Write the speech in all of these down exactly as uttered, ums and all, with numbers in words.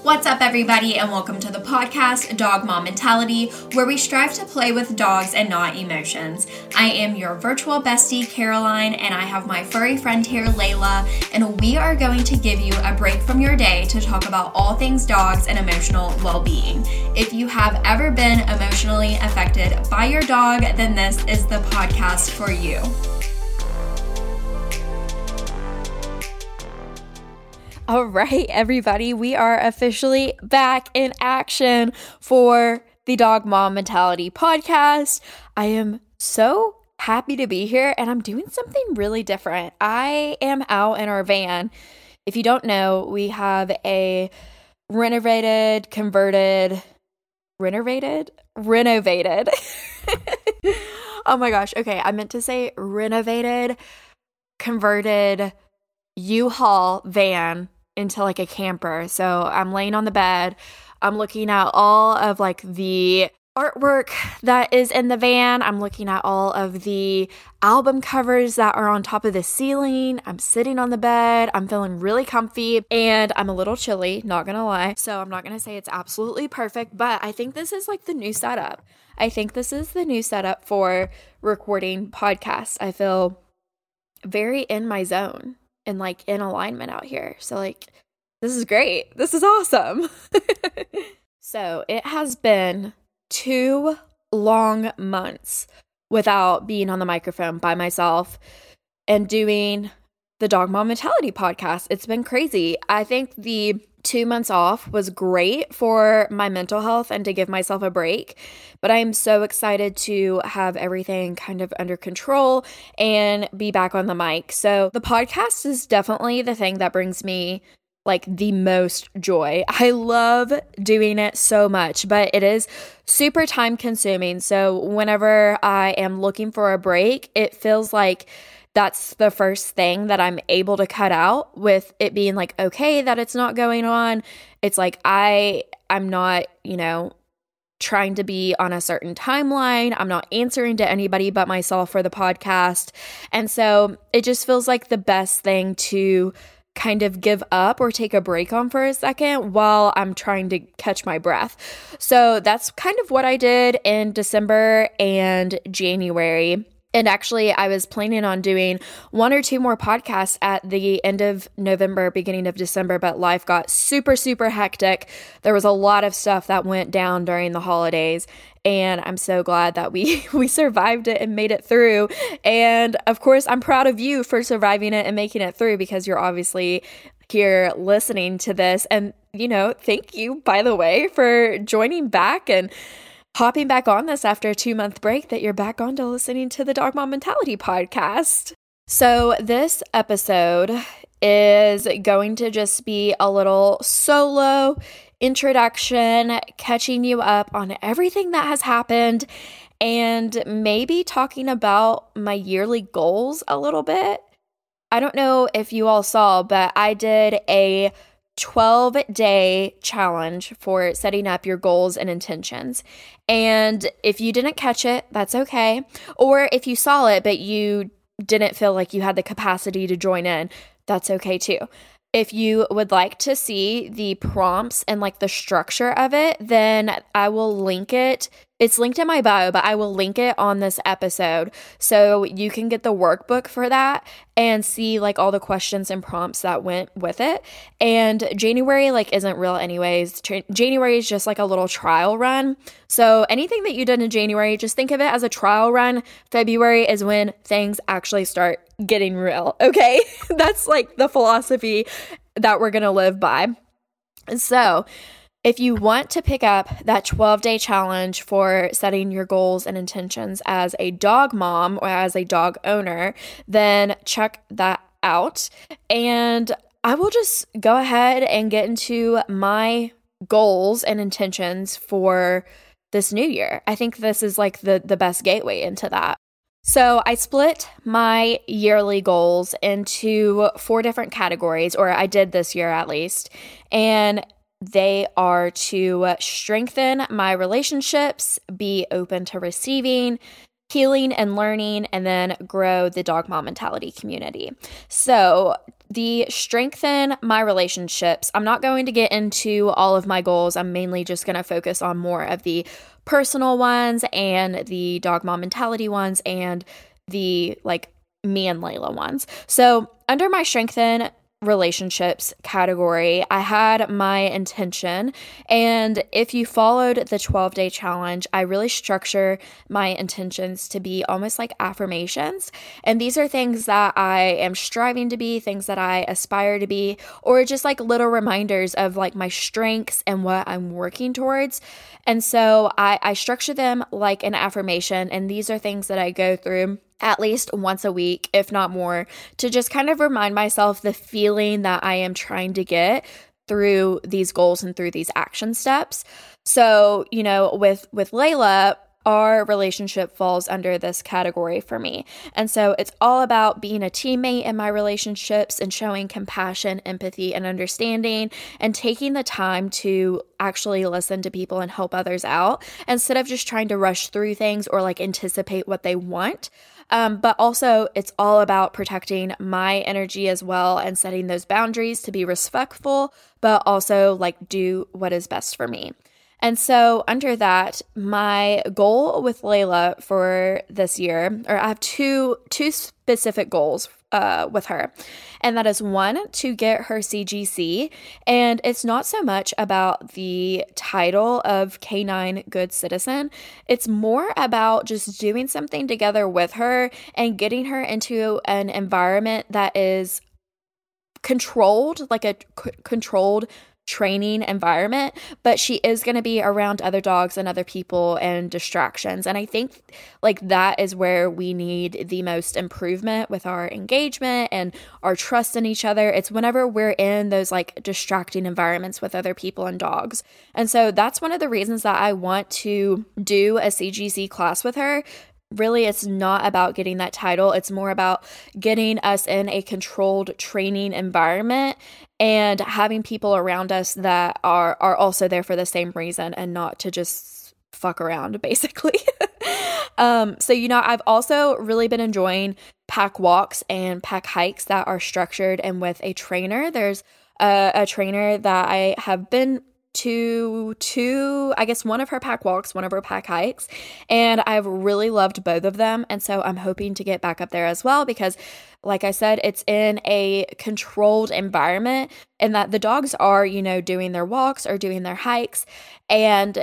What's up, everybody, and welcome to the podcast, Dog Mom Mentality, where we strive to play with dogs and not emotions. I am your virtual bestie, Caroline, and I have my furry friend here, Layla, and we are going to give you a break from your day to talk about all things dogs and emotional well-being. If you have ever been emotionally affected by your dog, then this is the podcast for you. All right, everybody, we are officially back in action for the Dog Mom Mentality podcast. I am so happy to be here, and I'm doing something really different. I am out in our van. If you don't know, we have a renovated, converted, renovated, renovated. Oh my gosh. Okay, I meant to say renovated, converted U-Haul van into like a camper. So I'm laying on the bed. I'm looking at all of like the artwork that is in the van. I'm looking at all of the album covers that are on top of the ceiling. I'm sitting on the bed. I'm feeling really comfy and I'm a little chilly, not gonna lie. So I'm not gonna say it's absolutely perfect, but I think this is like the new setup. I think this is the new setup for recording podcasts. I feel very in my zone and like in alignment out here. So like, this is great. This is awesome. So it has been two long months without being on the microphone by myself and doing the Dog Mom Mentality podcast. It's been crazy. I think the two months off was great for my mental health and to give myself a break, but I'm so excited to have everything kind of under control and be back on the mic. So the podcast is definitely the thing that brings me like the most joy. I love doing it so much, but it is super time consuming. So whenever I am looking for a break, it feels like that's the first thing that I'm able to cut out, with it being like, okay, that it's not going on. It's like, I, I'm not, you know, trying to be on a certain timeline. I'm not answering to anybody but myself for the podcast. And so it just feels like the best thing to kind of give up or take a break on for a second while I'm trying to catch my breath. So that's kind of what I did in December and January. And actually, I was planning on doing one or two more podcasts at the end of November, beginning of December, but life got super, super hectic. There was a lot of stuff that went down during the holidays, and I'm so glad that we, we survived it and made it through. And of course, I'm proud of you for surviving it and making it through, because you're obviously here listening to this. And, you know, thank you, by the way, for joining back and hopping back on this after a two-month break, that you're back on to listening to the Dog Mom Mentality podcast. So this episode is going to just be a little solo introduction, catching you up on everything that has happened, and maybe talking about my yearly goals a little bit. I don't know if you all saw, but I did a twelve day challenge for setting up your goals and intentions. And if you didn't catch it, that's okay. Or if you saw it, but you didn't feel like you had the capacity to join in, that's okay too. If you would like to see the prompts and like the structure of it, then I will link it. It's linked in my bio, but I will link it on this episode so you can get the workbook for that and see like all the questions and prompts that went with it. And January like isn't real anyways. Tra- January is just like a little trial run. So anything that you did in January, just think of it as a trial run. February is when things actually start getting real. Okay. That's like the philosophy that we're going to live by. So if you want to pick up that twelve day challenge for setting your goals and intentions as a dog mom or as a dog owner, then check that out. And I will just go ahead and get into my goals and intentions for this new year. I think this is like the, the best gateway into that. So I split my yearly goals into four different categories, or I did this year at least. And they are to strengthen my relationships, be open to receiving, healing and learning, and then grow the Dog Mom Mentality community. So the strengthen my relationships, I'm not going to get into all of my goals. I'm mainly just going to focus on more of the personal ones and the Dog Mom Mentality ones and the like me and Layla ones. So under my strengthen relationships category, I had my intention, and if you followed the twelve day challenge, I really structure my intentions to be almost like affirmations, and these are things that I am striving to be, things that I aspire to be, or just like little reminders of like my strengths and what I'm working towards. And so I, I structure them like an affirmation, and these are things that I go through at least once a week, if not more, to just kind of remind myself the feeling that I am trying to get through these goals and through these action steps. So, you know, with, with Layla, our relationship falls under this category for me. And so it's all about being a teammate in my relationships and showing compassion, empathy, and understanding, and taking the time to actually listen to people and help others out instead of just trying to rush through things or like anticipate what they want. Um, but also, it's all about protecting my energy as well and setting those boundaries to be respectful, but also like do what is best for me. And so under that, my goal with Layla for this year, or I have two two specific goals uh, with her, and that is one, to get her C G C, and it's not so much about the title of Canine Good Citizen. It's more about just doing something together with her and getting her into an environment that is controlled, like a c- controlled training environment, but she is going to be around other dogs and other people and distractions. And I think like that is where we need the most improvement with our engagement and our trust in each other. It's whenever we're in those like distracting environments with other people and dogs. And so that's one of the reasons that I want to do a C G C class with her. Really, it's not about getting that title. It's more about getting us in a controlled training environment and having people around us that are are also there for the same reason and not to just fuck around, basically. um, so, you know, I've also really been enjoying pack walks and pack hikes that are structured and with a trainer. There's a, a trainer that I have been to two, I guess one of her pack walks, one of her pack hikes, and I've really loved both of them. And so I'm hoping to get back up there as well because, like I said, it's in a controlled environment and that the dogs are, you know, doing their walks or doing their hikes, and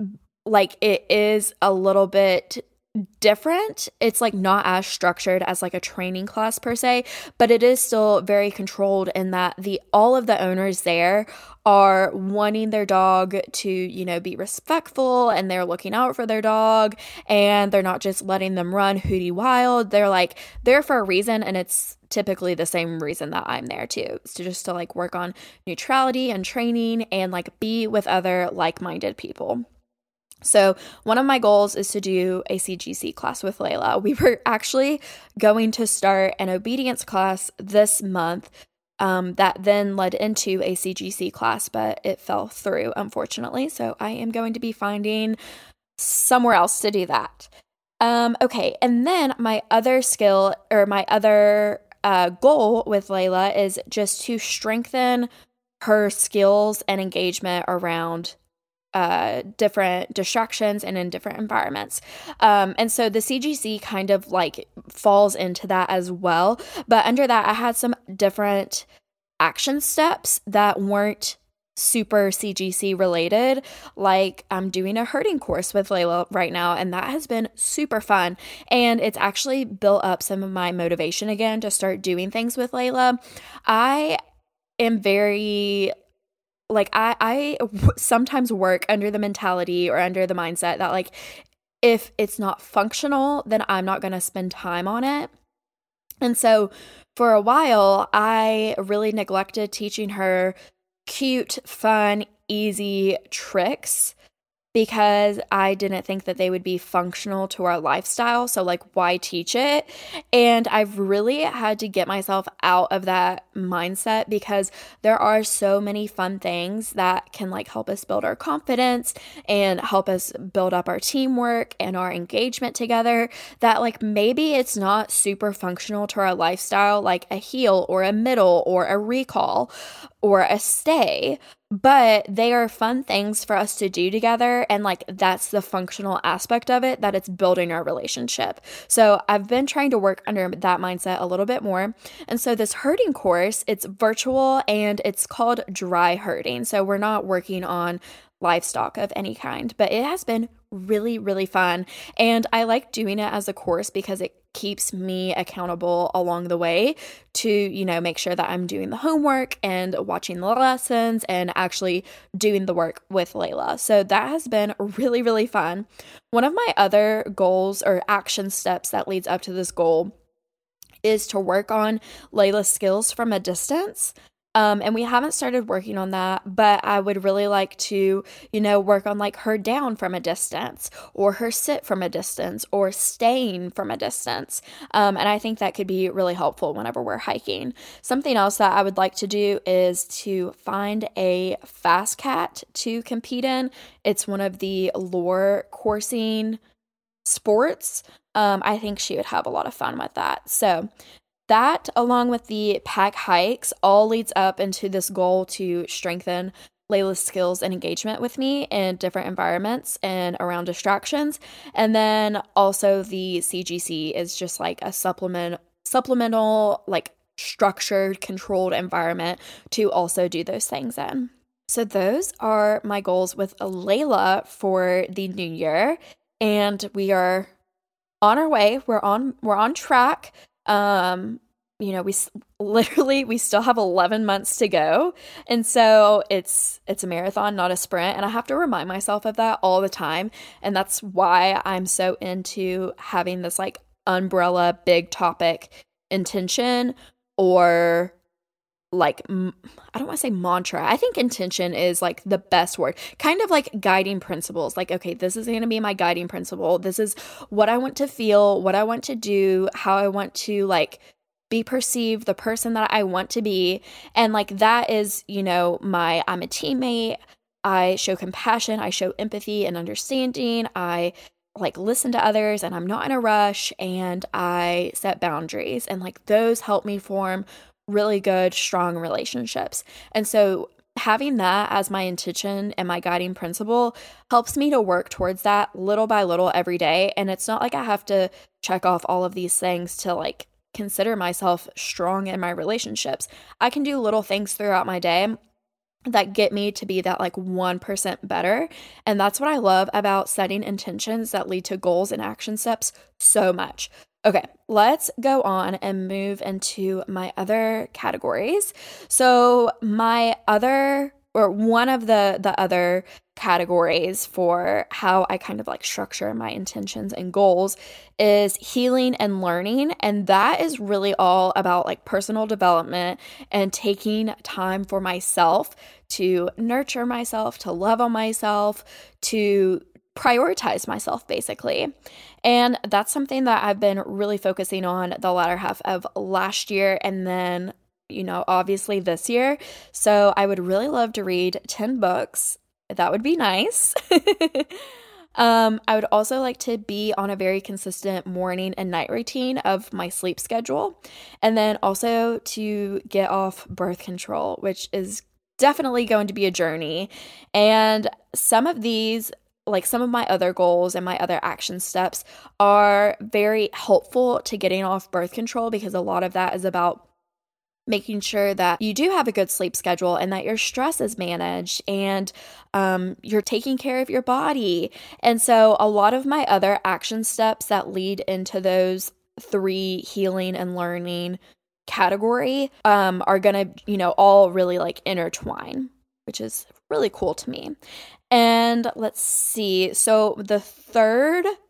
like it is a little bit different. It's like not as structured as like a training class per se, but it is still very controlled in that the all of the owners there are wanting their dog to, you know, be respectful, and they're looking out for their dog, and they're not just letting them run hooty wild. They're like there for a reason, and it's typically the same reason that I'm there too. It's to just to like work on neutrality and training and like be with other like-minded people. So one of my goals is to do a C G C class with Layla. We were actually going to start an obedience class this month um, that then led into a C G C class, but it fell through, unfortunately. So I am going to be finding somewhere else to do that. Um, okay, and then my other skill or my other uh, goal with Layla is just to strengthen her skills and engagement around uh, different distractions and in different environments. Um, and so the C G C kind of like falls into that as well. But under that, I had some different action steps that weren't super C G C related. Like I'm doing a herding course with Layla right now, and that has been super fun. And it's actually built up some of my motivation again to start doing things with Layla. I am very Like I, I w- sometimes work under the mentality or under the mindset that like, if it's not functional, then I'm not going to spend time on it. And so for a while, I really neglected teaching her cute, fun, easy tricks because I didn't think that they would be functional to our lifestyle. So, like, why teach it? And I've really had to get myself out of that mindset because there are so many fun things that can, like, help us build our confidence and help us build up our teamwork and our engagement together that, like, maybe it's not super functional to our lifestyle, like a heel or a middle or a recall or a stay, but they are fun things for us to do together. And like, that's the functional aspect of it, that it's building our relationship. So I've been trying to work under that mindset a little bit more. And so this herding course, it's virtual and it's called dry herding. So we're not working on livestock of any kind, but it has been really, really fun. And I like doing it as a course because it keeps me accountable along the way to, you know, make sure that I'm doing the homework and watching the lessons and actually doing the work with Layla. So that has been really, really fun. One of my other goals or action steps that leads up to this goal is to work on Layla's skills from a distance. Um, and we haven't started working on that, but I would really like to, you know, work on like her down from a distance or her sit from a distance or staying from a distance. Um, and I think that could be really helpful whenever we're hiking. Something else that I would like to do is to find a fast cat to compete in. It's one of the lure coursing sports. Um, I think she would have a lot of fun with that. So that, along with the pack hikes, all leads up into this goal to strengthen Layla's skills and engagement with me in different environments and around distractions. And then also the C G C is just like a supplement, supplemental, like structured, controlled environment to also do those things in. So those are my goals with Layla for the new year. And we are on our way. We're on, we're on track. Um, you know, we literally, we still have eleven months to go. And so it's, it's a marathon, not a sprint. And I have to remind myself of that all the time. And that's why I'm so into having this like umbrella, big topic intention, or like, I don't want to say mantra. I think intention is like the best word, kind of like guiding principles. Like, okay, this is going to be my guiding principle. This is what I want to feel, what I want to do, how I want to like be perceived, the person that I want to be. And like, that is, you know, my, I'm a teammate. I show compassion. I show empathy and understanding. I like listen to others and I'm not in a rush, and I set boundaries, and like those help me form really good, strong relationships. And so having that as my intention and my guiding principle helps me to work towards that little by little every day. And it's not like I have to check off all of these things to like consider myself strong in my relationships. I can do little things throughout my day that get me to be that like one percent better. And that's what I love about setting intentions that lead to goals and action steps so much. Okay, let's go on and move into my other categories. So my other, or one of the, the other categories for how I kind of like structure my intentions and goals is healing and learning. And that is really all about like personal development and taking time for myself to nurture myself, to love on myself, to prioritize myself basically. And that's something that I've been really focusing on the latter half of last year, and then, you know, obviously this year. So I would really love to read ten books. That would be nice. um, I would also like to be on a very consistent morning and night routine of my sleep schedule. And then also to get off birth control, which is definitely going to be a journey. And some of these, like some of my other goals and my other action steps, are very helpful to getting off birth control, because a lot of that is about making sure that you do have a good sleep schedule and that your stress is managed and um, you're taking care of your body. And so a lot of my other action steps that lead into those three healing and learning category um, are going to, you know, all really like intertwine, which is really cool to me. And let's see. So the third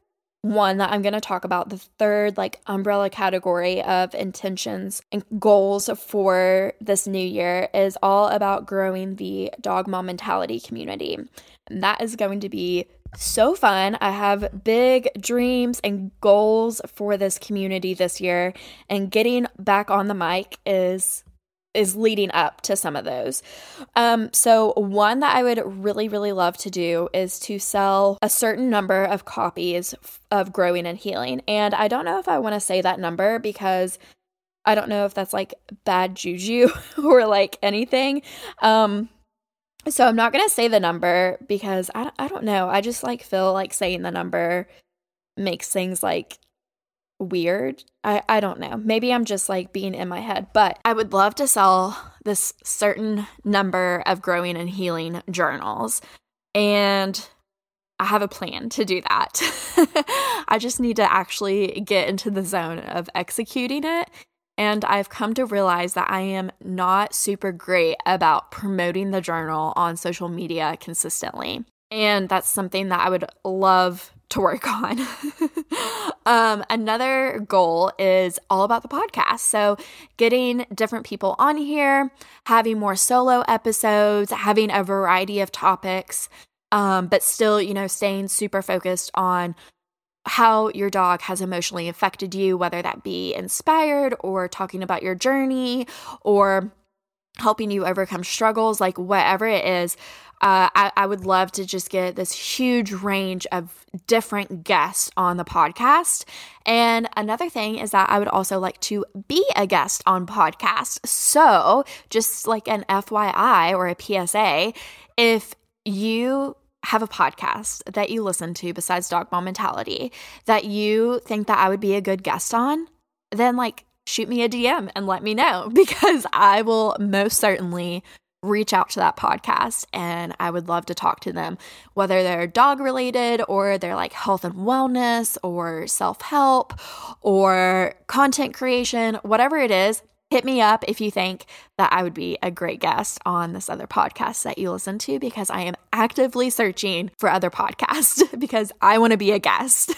one that I'm going to talk about, the third like umbrella category of intentions and goals for this new year, is all about growing the Dog Mom Mentality community. And that is going to be so fun. I have big dreams and goals for this community this year, and getting back on the mic is is leading up to some of those. Um, so one that I would really, really love to do is to sell a certain number of copies of Growing and Healing. And I don't know if I want to say that number because I don't know if that's like bad juju or like anything. Um, so I'm not going to say the number because I, I don't know. I just like feel like saying the number makes things like weird. I, I don't know. Maybe I'm just like being in my head, but I would love to sell this certain number of Growing and Healing journals. And I have a plan to do that. I just need to actually get into the zone of executing it. And I've come to realize that I am not super great about promoting the journal on social media consistently. And that's something that I would love to work on. um, another goal is all about the podcast. So getting different people on here, having more solo episodes, having a variety of topics, um, but still, you know, staying super focused on how your dog has emotionally affected you, whether that be inspired or talking about your journey or helping you overcome struggles, like whatever it is. Uh, I, I would love to just get this huge range of different guests on the podcast. And another thing is that I would also like to be a guest on podcasts. So just like an F Y I or a P S A, if you have a podcast that you listen to besides Dog Mom Mentality that you think that I would be a good guest on, then like shoot me a D M and let me know, because I will most certainly reach out to that podcast and I would love to talk to them, whether they're dog related or they're like health and wellness or self-help or content creation, whatever it is. Hit me up if you think that I would be a great guest on this other podcast that you listen to, because I am actively searching for other podcasts because I want to be a guest.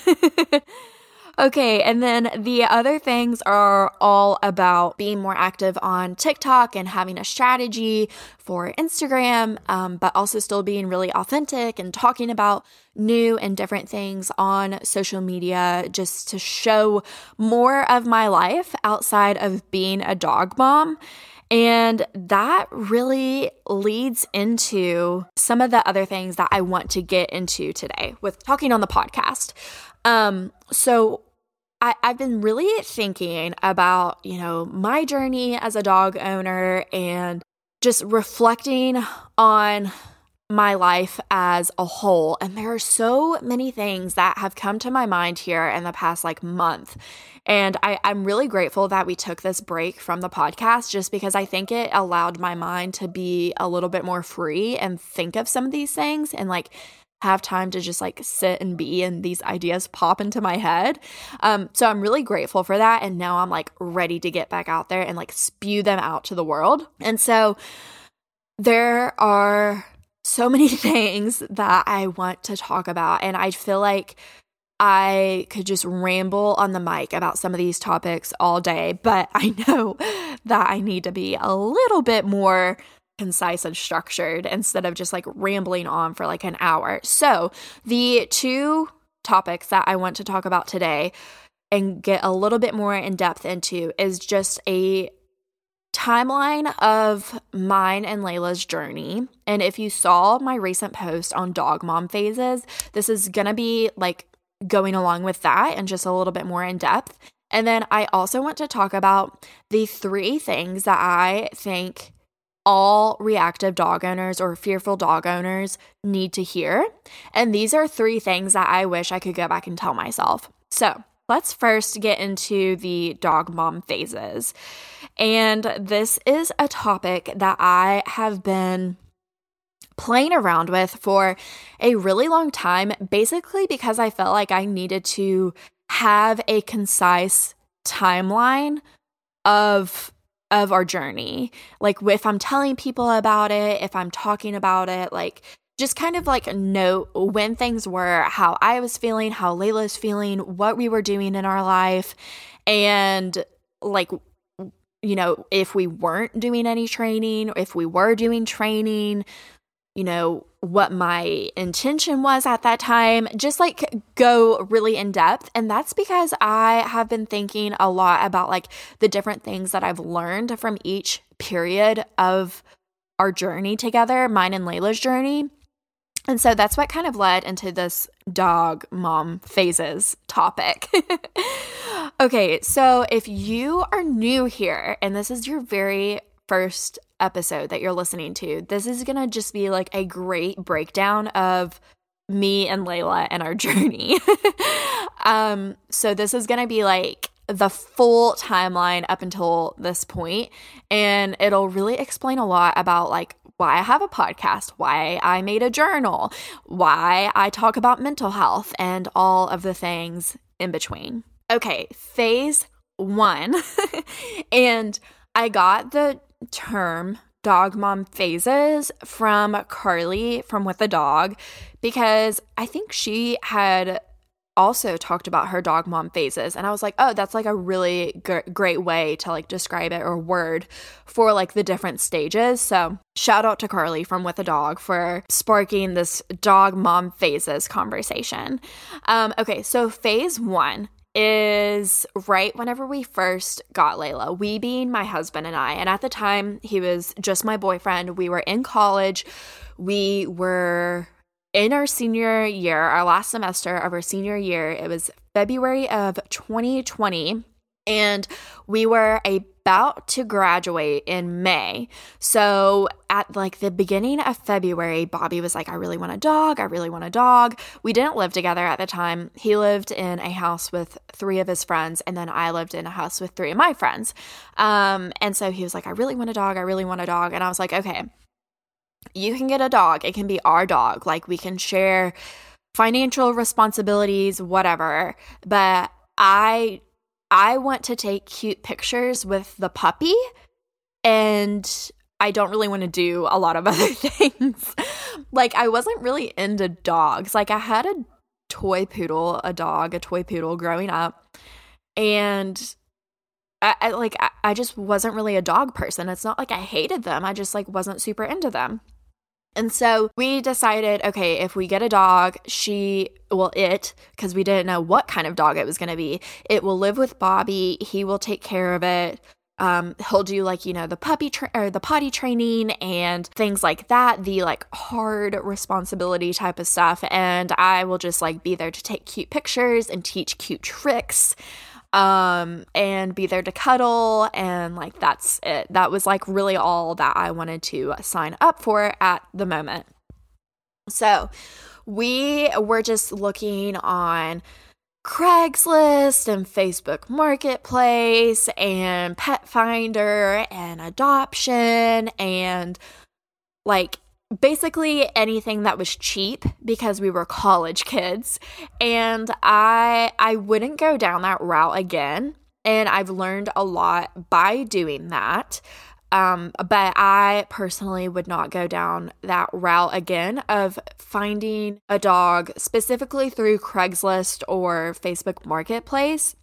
Okay, and then the other things are all about being more active on TikTok and having a strategy for Instagram, um, but also still being really authentic and talking about new and different things on social media, just to show more of my life outside of being a dog mom. And that really leads into some of the other things that I want to get into today with talking on the podcast. Um, so I, I've been really thinking about, you know, my journey as a dog owner and just reflecting on my life as a whole. And there are so many things that have come to my mind here in the past like month. And I, I'm really grateful that we took this break from the podcast, just because I think it allowed my mind to be a little bit more free and think of some of these things and like have time to just like sit and be, and these ideas pop into my head. Um, so I'm really grateful for that. And now I'm like ready to get back out there and like spew them out to the world. And so there are so many things that I want to talk about. And I feel like I could just ramble on the mic about some of these topics all day, but I know that I need to be a little bit more concise and structured instead of just like rambling on for like an hour. So the two topics that I want to talk about today and get a little bit more in depth into is just a timeline of mine and Layla's journey. And if you saw my recent post on dog mom phases, this is going to be like going along with that and just a little bit more in depth. And then I also want to talk about the three things that I think all reactive dog owners or fearful dog owners need to hear. And these are three things that I wish I could go back and tell myself. So let's first get into the dog mom phases. And this is a topic that I have been playing around with for a really long time, basically because I felt like I needed to have a concise timeline of of our journey. Like if I'm telling people about it, if I'm talking about it, like just kind of like note when things were, how I was feeling, how Layla's feeling, what we were doing in our life, and like, you know, if we weren't doing any training, if we were doing training, you know, what my intention was at that time, just like go really in depth. And that's because I have been thinking a lot about like the different things that I've learned from each period of our journey together, mine and Layla's journey. And so that's what kind of led into this dog mom phases topic. Okay, so if you are new here and this is your very first episode that you're listening to, this is going to just be like a great breakdown of me and Layla and our journey. um, so this is going to be like the full timeline up until this point, and it'll really explain a lot about like why I have a podcast, why I made a journal, why I talk about mental health, and all of the things in between. Okay, phase one. And I got the term dog mom phases from Carly from With a Dog, because I think she had also talked about her dog mom phases, and I was like, oh, that's like a really g- great way to like describe it, or word for like the different stages. So shout out to Carly from With a Dog for sparking this dog mom phases conversation. Um, okay, so phase one is right whenever we first got Layla, we being my husband and I. And at the time, he was just my boyfriend. We were in college. We were in our senior year, our last semester of our senior year. It was February of twenty twenty, and we were about to graduate in May. So at like the beginning of February, Bobby was like, I really want a dog. I really want a dog. We didn't live together at the time. He lived in a house with three of his friends, and then I lived in a house with three of my friends. Um, and so he was like, I really want a dog. I really want a dog. And I was like, okay, you can get a dog. It can be our dog. Like, we can share financial responsibilities, whatever. But I I want to take cute pictures with the puppy, and I don't really want to do a lot of other things. Like, I wasn't really into dogs. Like, I had a toy poodle, a dog, a toy poodle growing up, and I, I like I, I just wasn't really a dog person. It's not like I hated them. I just like wasn't super into them. And so we decided, okay, if we get a dog, she, well, it, because we didn't know what kind of dog it was going to be, it will live with Bobby. He will take care of it. Um, he'll do like, you know, the puppy tra- or the potty training and things like that, the like hard responsibility type of stuff. And I will just like be there to take cute pictures and teach cute tricks. Um, and be there to cuddle, and like that's it. That was like really all that I wanted to sign up for at the moment. So we were just looking on Craigslist and Facebook Marketplace and Pet Finder and adoption and like basically anything that was cheap, because we were college kids, and I I wouldn't go down that route again, and I've learned a lot by doing that. Um, but I personally would not go down that route again of finding a dog specifically through Craigslist or Facebook Marketplace.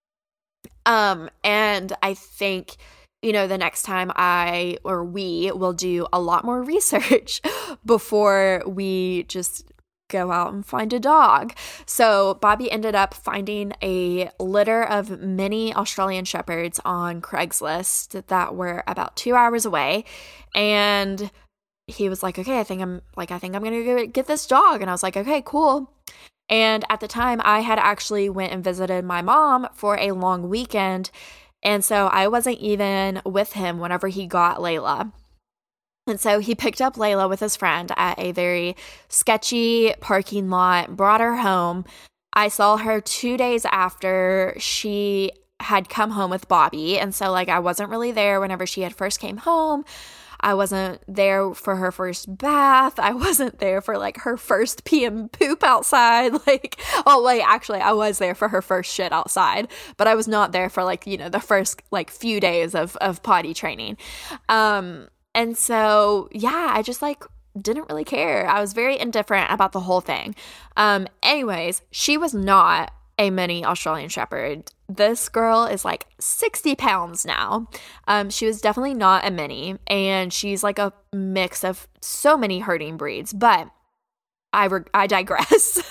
Um, and I think, you know, the next time I or we will do a lot more research before we just go out and find a dog. So Bobby ended up finding a litter of mini Australian Shepherds on Craigslist that were about two hours away. And he was like, okay, I think I'm like, I think I'm going to go get this dog. And I was like, okay, cool. And at the time I had actually went and visited my mom for a long weekend. And so I wasn't even with him whenever he got Layla. And so he picked up Layla with his friend at a very sketchy parking lot, brought her home. I saw her two days after she had come home with Bobby. And so like I wasn't really there whenever she had first came home. I wasn't there for her first bath. I wasn't there for like her first pee and poop outside. Like, oh wait, actually I was there for her first shit outside, but I was not there for like, you know, the first like few days of, of potty training. Um, and so, yeah, I just like didn't really care. I was very indifferent about the whole thing. Um, anyways, she was not a mini Australian Shepherd. This girl is like sixty pounds now. Um, she was definitely not a mini, and she's like a mix of so many herding breeds, but I, re- I digress.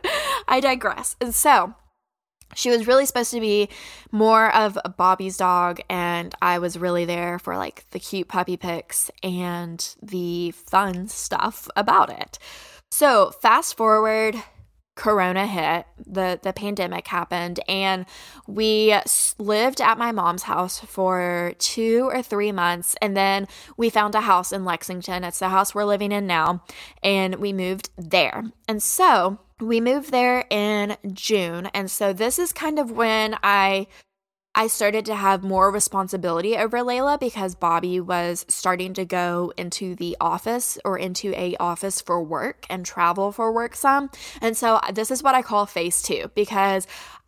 I digress. And so she was really supposed to be more of a Bobby's dog, and I was really there for like the cute puppy pics and the fun stuff about it. So fast forward, Corona hit, the, the pandemic happened, and we lived at my mom's house for two or three months, and then we found a house in Lexington. It's the house we're living in now, and we moved there. And so we moved there in June, and so this is kind of when I I started to have more responsibility over Layla, because Bobby was starting to go into the office or into a office for work and travel for work some. And so this is what I call phase two, because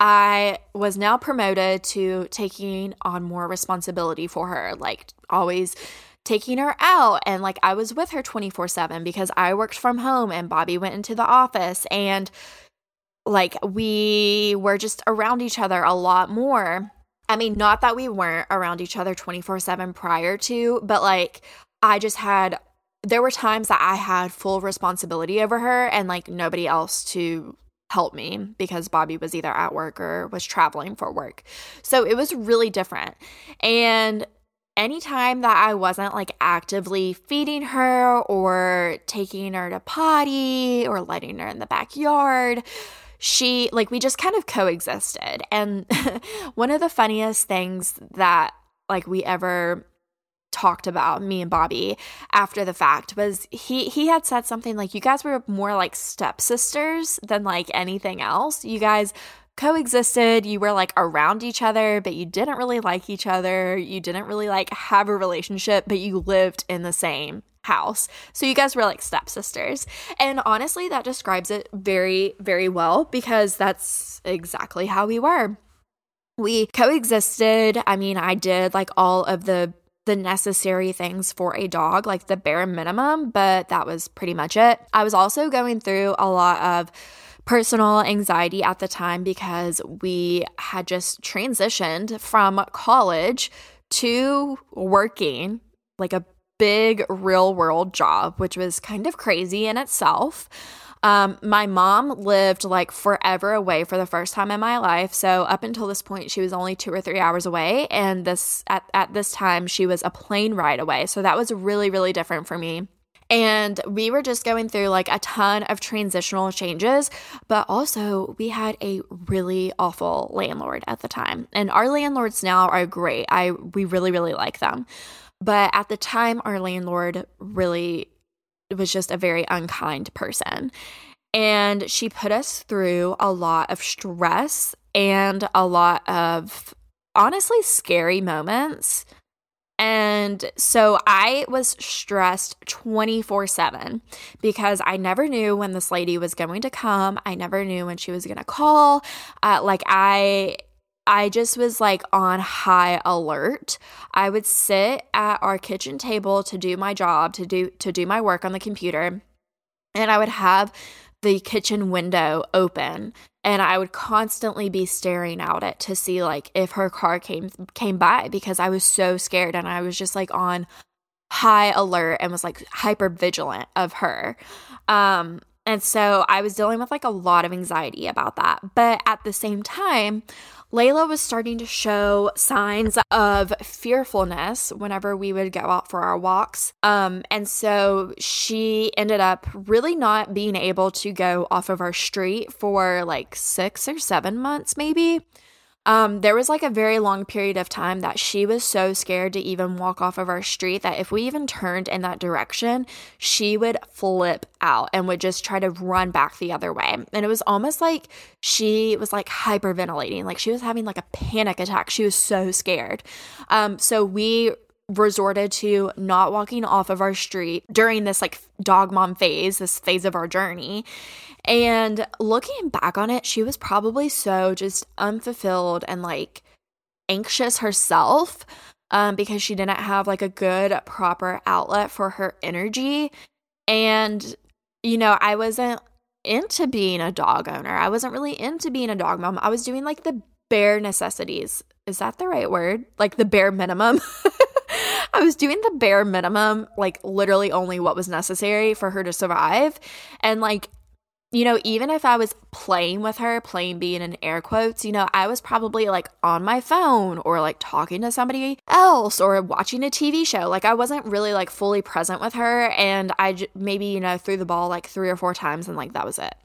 I was now promoted to taking on more responsibility for her, like always taking her out, and like I was with her twenty-four seven because I worked from home and Bobby went into the office, and like we were just around each other a lot more. I mean, not that we weren't around each other twenty-four seven prior to, but like I just had, there were times that I had full responsibility over her and like nobody else to help me because Bobby was either at work or was traveling for work. So it was really different. And anytime that I wasn't like actively feeding her or taking her to potty or letting her in the backyard, she, like, we just kind of coexisted. And one of the funniest things that like we ever talked about, me and Bobby, after the fact was he he had said something like, you guys were more like stepsisters than like anything else. You guys coexisted, you were like around each other, but you didn't really like each other. You didn't really like have a relationship, but you lived in the same house. So you guys were like stepsisters. And honestly, that describes it very, very well, because that's exactly how we were. We coexisted. I mean, I did like all of the the necessary things for a dog, like the bare minimum, but that was pretty much it. I was also going through a lot of personal anxiety at the time because we had just transitioned from college to working like a big real world job, which was kind of crazy in itself. Um, my mom lived like forever away for the first time in my life. So up until this point, she was only two or three hours away. And this at, at this time, she was a plane ride away. So that was really, really different for me. And we were just going through like a ton of transitional changes, but also we had a really awful landlord at the time. And our landlords now are great. I we really, really like them. But at the time, our landlord really was just a very unkind person. And she put us through a lot of stress and a lot of honestly scary moments. And so I was stressed twenty-four seven because I never knew when this lady was going to come. I never knew when she was going to call. Uh, like I... I just was like on high alert. I would sit at our kitchen table to do my job, to do to do my work on the computer, and I would have the kitchen window open, and I would constantly be staring out it to see like if her car came came by, because I was so scared, and I was just like on high alert and was like hyper vigilant of her. Um and so I was dealing with like a lot of anxiety about that. But at the same time, Layla was starting to show signs of fearfulness whenever we would go out for our walks. Um, and so she ended up really not being able to go off of our street for like six or seven months, maybe. Um, there was like a very long period of time that she was so scared to even walk off of our street that if we even turned in that direction, she would flip out and would just try to run back the other way. And it was almost like she was like hyperventilating, like she was having like a panic attack. She was so scared. Um, so we resorted to not walking off of our street during this like dog mom phase, this phase of our journey. And looking back on it, she was probably so just unfulfilled and like anxious herself um, because she didn't have like a good proper outlet for her energy. And, you know, I wasn't into being a dog owner. I wasn't really into being a dog mom. I was doing like the bare necessities. Is that the right word? Like the bare minimum. I was doing the bare minimum, like literally only what was necessary for her to survive. And like, you know, even if I was playing with her, playing being in air quotes, you know, I was probably like on my phone or like talking to somebody else or watching a T V show. Like I wasn't really like fully present with her, and I j- maybe, you know, threw the ball like three or four times and like that was it.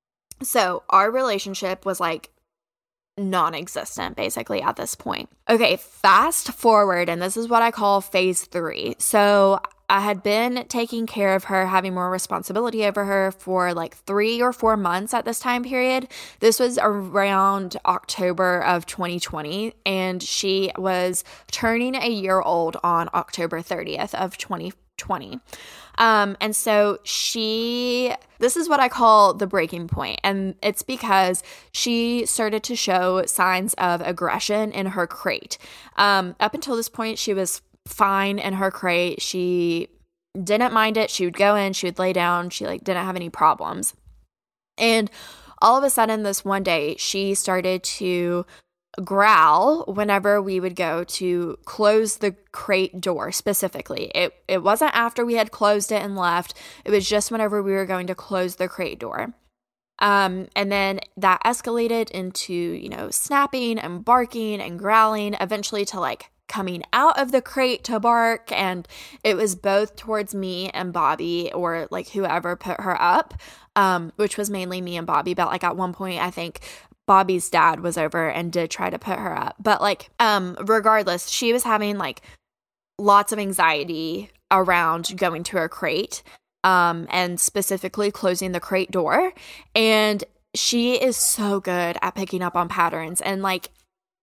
So our relationship was like non-existent basically at this point. Okay, fast forward, and this is what I call phase three. So I had been taking care of her, having more responsibility over her for like three or four months at this time period. This was around October of twenty twenty, and she was turning a year old on October thirtieth of twenty twenty. Um, and so she, this is what I call the breaking point. And it's because she started to show signs of aggression in her crate. Um, up until this point, she was fine in her crate. She didn't mind it. She would go in, she would lay down. She like didn't have any problems. And all of a sudden this one day, she started to growl whenever we would go to close the crate door specifically. It it wasn't after we had closed it and left. It was just whenever we were going to close the crate door. Um, and then that escalated into, you know, snapping and barking and growling, eventually to like coming out of the crate to bark. And it was both towards me and Bobby, or like whoever put her up, um, which was mainly me and Bobby. But like at one point, I think Bobby's dad was over and did try to put her up. But like, um, regardless, she was having like lots of anxiety around going to her crate, um, and specifically closing the crate door. And she is so good at picking up on patterns. And like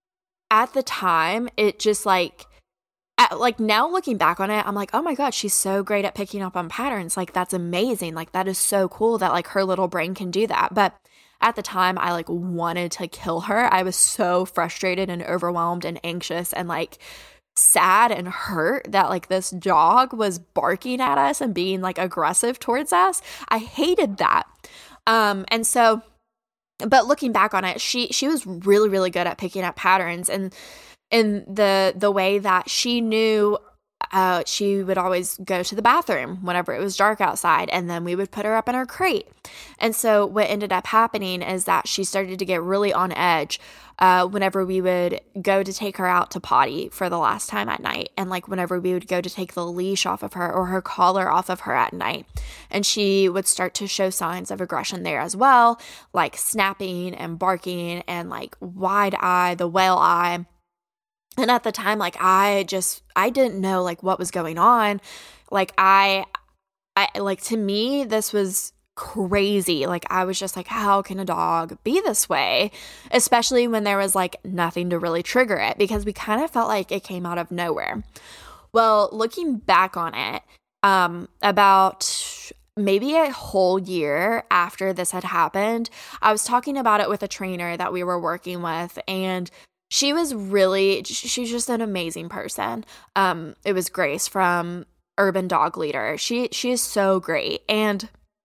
at the time, it just like, at, like now looking back on it, I'm like, oh my God, she's so great at picking up on patterns. Like that's amazing. Like that is so cool that like her little brain can do that. But at the time, I like wanted to kill her. I was so frustrated and overwhelmed and anxious and like sad and hurt that like this dog was barking at us and being like aggressive towards us. I hated that. Um, and so, but looking back on it, she she was really, really good at picking up patterns, and in the the way that she knew. Uh, she would always go to the bathroom whenever it was dark outside, and then we would put her up in her crate. And so what ended up happening is that she started to get really on edge uh, whenever we would go to take her out to potty for the last time at night, and like whenever we would go to take the leash off of her or her collar off of her at night. And she would start to show signs of aggression there as well, like snapping and barking and like wide eye, the whale eye. And at the time, like, I just, I didn't know, like, what was going on. Like, I, I, like, to me, this was crazy. Like, I was just like, how can a dog be this way? Especially when there was, like, nothing to really trigger it, because we kind of felt like it came out of nowhere. Well, looking back on it, um, about maybe a whole year after this had happened, I was talking about it with a trainer that we were working with, and she was really, she's just an amazing person. Um, it was Grace from Urban Dog Leader. She she is so great. And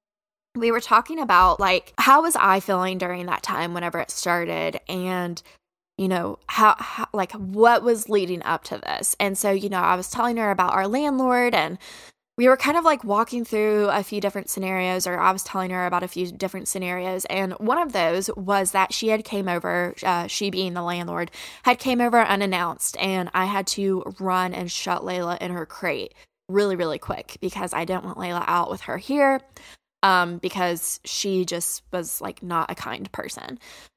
we were talking about, like, how was I feeling during that time whenever it started? And, you know, how, how like, what was leading up to this? And so, you know, I was telling her about our landlord, and we were kind of like walking through a few different scenarios, or I was telling her about a few different scenarios. And one of those was that she had came over, uh, she being the landlord, had came over unannounced, and I had to run and shut Layla in her crate really, really quick because I didn't want Layla out with her here, um, because she just was like not a kind person.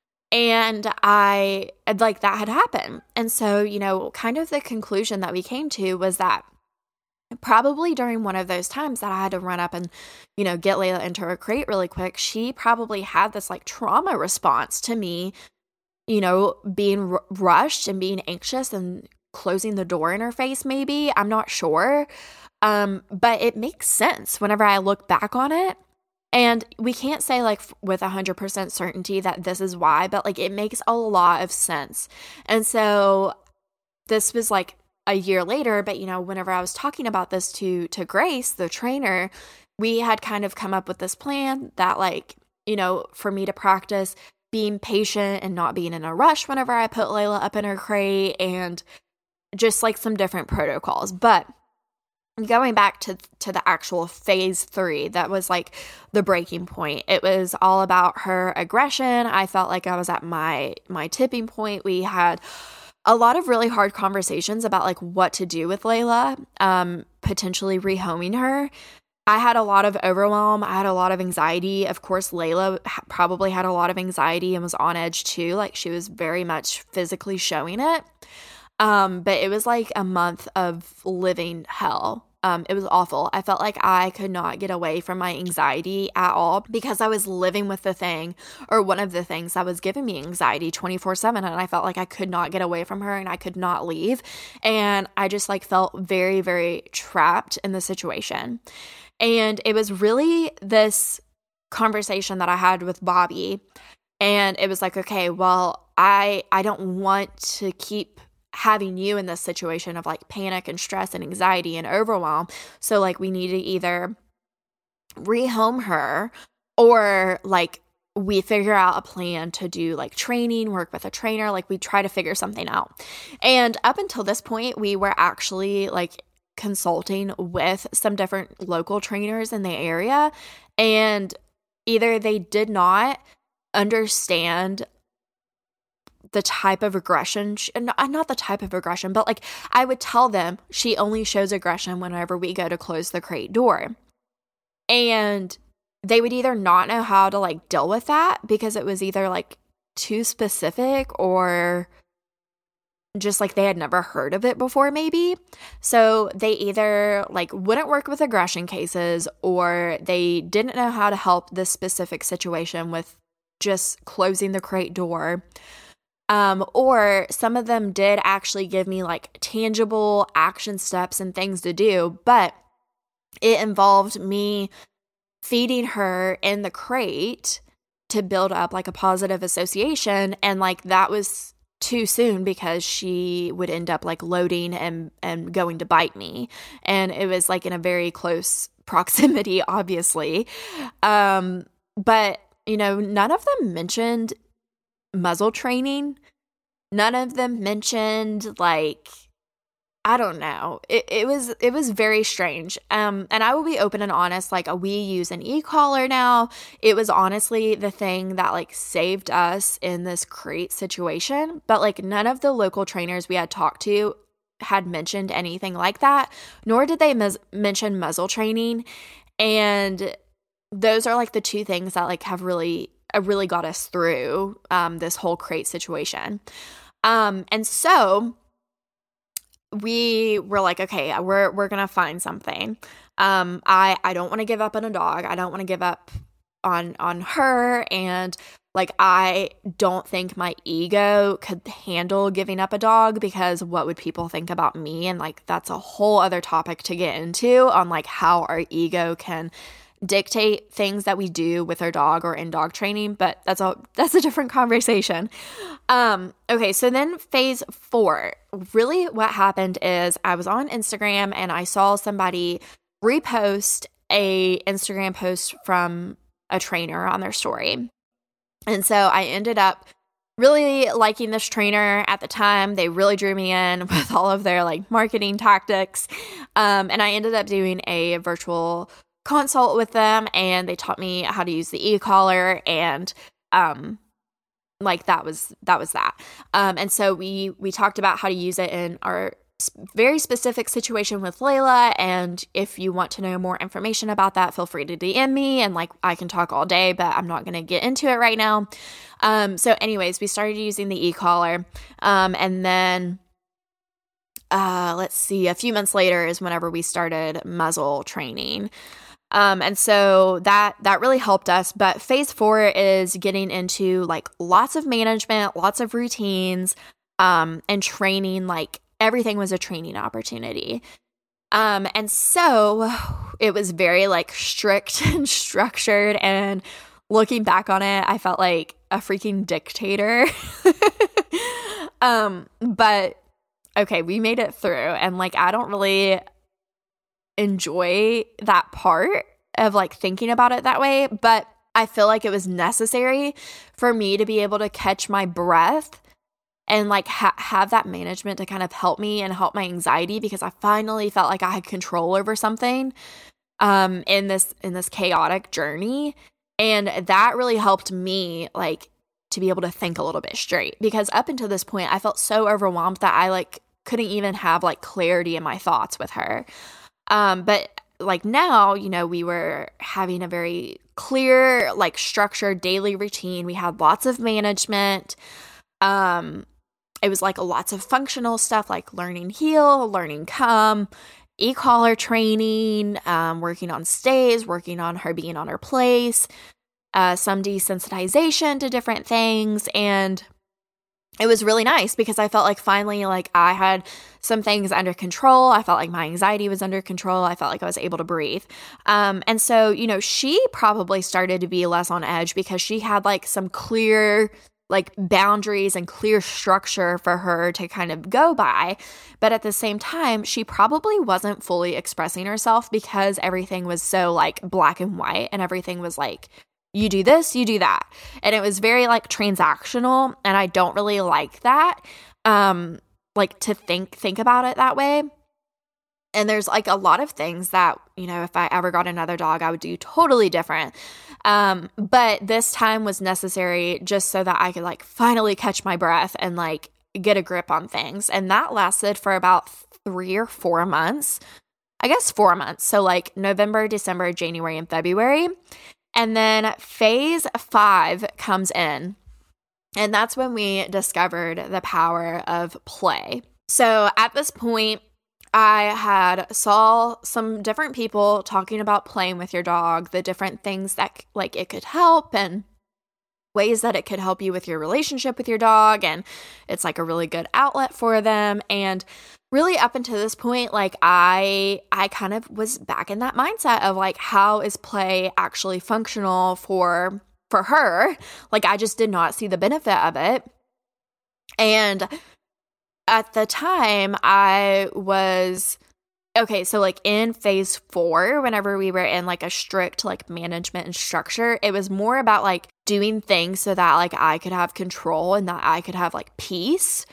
And I, like, that had happened. And so, you know, kind of the conclusion that we came to was that probably during one of those times that I had to run up and, you know, get Layla into her crate really quick, she probably had this like trauma response to me, you know, being r- rushed and being anxious and closing the door in her face, maybe. I'm not sure. Um, but it makes sense whenever I look back on it. And we can't say like f- with one hundred percent certainty that this is why, but like it makes a lot of sense. And so this was like a year later, but, you know, whenever I was talking about this to to Grace, the trainer, we had kind of come up with this plan that, like, you know, for me to practice being patient and not being in a rush whenever I put Layla up in her crate, and just like some different protocols. But going back to to the actual phase three, that was like the breaking point. It was all about her aggression. I felt like I was at my my tipping point. We had a lot of really hard conversations about like what to do with Layla, um, potentially rehoming her. I had a lot of overwhelm. I had a lot of anxiety. Of course, Layla ha- probably had a lot of anxiety and was on edge too. Like, she was very much physically showing it. Um, but it was like a month of living hell. Um, it was awful. I felt like I could not get away from my anxiety at all because I was living with the thing, or one of the things that was giving me anxiety twenty-four seven. And I felt like I could not get away from her and I could not leave. And I just like felt very, very trapped in the situation. And it was really this conversation that I had with Bobby. And it was like, okay, well, I I don't want to keep having you in this situation of like panic and stress and anxiety and overwhelm. So like, we need to either rehome her, or like we figure out a plan to do like training, work with a trainer. Like, we try to figure something out. And up until this point, we were actually like consulting with some different local trainers in the area, and either they did not understand the type of aggression, she, not the type of aggression, but like I would tell them she only shows aggression whenever we go to close the crate door. And they would either not know how to like deal with that because it was either like too specific, or just like they had never heard of it before maybe. So they either like wouldn't work with aggression cases, or they didn't know how to help this specific situation with just closing the crate door. Um, or some of them did actually give me like tangible action steps and things to do, but it involved me feeding her in the crate to build up like a positive association. And like that was too soon because she would end up like loading and, and going to bite me. And it was like in a very close proximity, obviously. Um, but, you know, none of them mentioned muzzle training. None of them mentioned like, I don't know. It it was it was very strange. Um, and I will be open and honest. Like, we use an e-collar now. It was honestly the thing that like saved us in this crate situation. But like, none of the local trainers we had talked to had mentioned anything like that. Nor did they mes- mention muzzle training. And those are like the two things that like have really uh, really got us through um this whole crate situation. Um, and so we were like, okay, we're we're gonna find something. Um, I I don't want to give up on a dog. I don't want to give up on on her, and like I don't think my ego could handle giving up a dog, because what would people think about me? And like that's a whole other topic to get into on like how our ego can dictate things that we do with our dog or in dog training, but that's a that's a different conversation. Um, okay, so then phase four, really what happened is I was on Instagram and I saw somebody repost a Instagram post from a trainer on their story. And so I ended up really liking this trainer at the time. They really drew me in with all of their like marketing tactics. Um, and I ended up doing a virtual consult with them, and they taught me how to use the e-collar, and um like that was that was that um and so we we talked about how to use it in our very specific situation with Layla. And if you want to know more information about that, feel free to D M me, and like I can talk all day, but I'm not going to get into it right now. Um so anyways, we started using the e-collar, um and then uh let's see, a few months later is whenever we started muzzle training. Um, and so that, that really helped us. But phase four is getting into like lots of management, lots of routines, um, and training. Like everything was a training opportunity. Um, and so it was very like strict and structured, and looking back on it, I felt like a freaking dictator. um, but okay, we made it through, and like, I don't really enjoy that part of like thinking about it that way, but I feel like it was necessary for me to be able to catch my breath and like ha- have that management to kind of help me and help my anxiety, because I finally felt like I had control over something um in this in this chaotic journey. And that really helped me like to be able to think a little bit straight, because up until this point I felt so overwhelmed that I like couldn't even have like clarity in my thoughts with her. Um but like now, you know, we were having a very clear, like structured daily routine. We had lots of management. Um It was like lots of functional stuff like learning heel, learning come, e-collar training, um, working on stays, working on her being on her place, uh, some desensitization to different things. And it was really nice because I felt like finally like I had some things under control. I felt like my anxiety was under control. I felt like I was able to breathe. Um, and so, you know, she probably started to be less on edge because she had like some clear like boundaries and clear structure for her to kind of go by. But at the same time, she probably wasn't fully expressing herself because everything was so like black and white, and everything was like, you do this, you do that. And it was very like transactional, and I don't really like that. Um, like to think think about it that way. And there's like a lot of things that, you know, if I ever got another dog, I would do totally different. Um, but this time was necessary just so that I could like finally catch my breath and like get a grip on things. And that lasted for about three or four months. I guess four months. So like November, December, January, and February. And then phase five comes in. And that's when we discovered the power of play. So at this point, I had saw some different people talking about playing with your dog, the different things that like it could help and ways that it could help you with your relationship with your dog. And it's like a really good outlet for them. And really up until this point, like I, I kind of was back in that mindset of like, how is play actually functional for, for her? Like I just did not see the benefit of it. And at the time, I was, okay, so like in phase four, whenever we were in like a strict like management and structure, it was more about like doing things so that like I could have control and that I could have like peace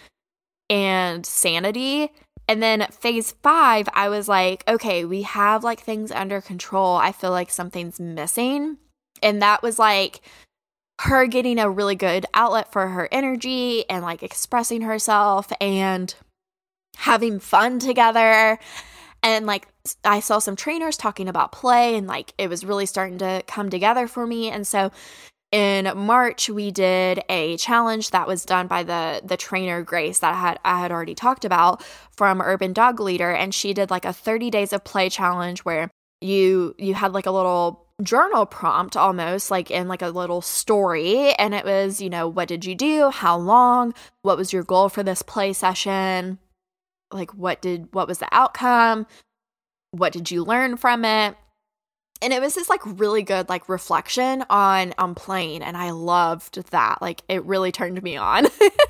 and sanity. And then phase five, I was like, okay, we have like things under control. I feel like something's missing. And that was like her getting a really good outlet for her energy and like expressing herself and having fun together. And like I saw some trainers talking about play, and like it was really starting to come together for me. And so in March, we did a challenge that was done by the the trainer Grace that I had I had already talked about from Urban Dog Leader, and she did like a thirty days of play challenge where you you had like a little journal prompt almost like in like a little story, and it was, you know, what did you do, how long, what was your goal for this play session, like what did what was the outcome, what did you learn from it. And it was this like really good like reflection on on playing, and I loved that. Like it really turned me on.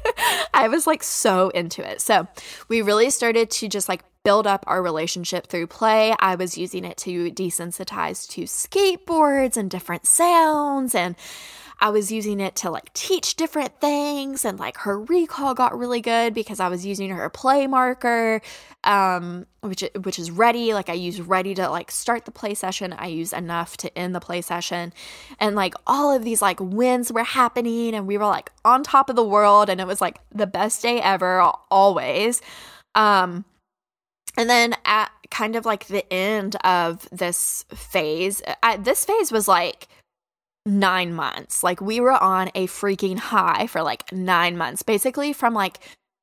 I was like so into it. So we really started to just like build up our relationship through play. I was using it to desensitize to skateboards and different sounds, and I was using it to like teach different things, and like her recall got really good because I was using her play marker, um, which which is ready. Like I use ready to like start the play session. I use enough to end the play session, and like all of these like wins were happening, and we were like on top of the world, and it was like the best day ever, always. Um, and then at kind of like the end of this phase, I, this phase was like nine months. Like we were on a freaking high for like nine months, basically from like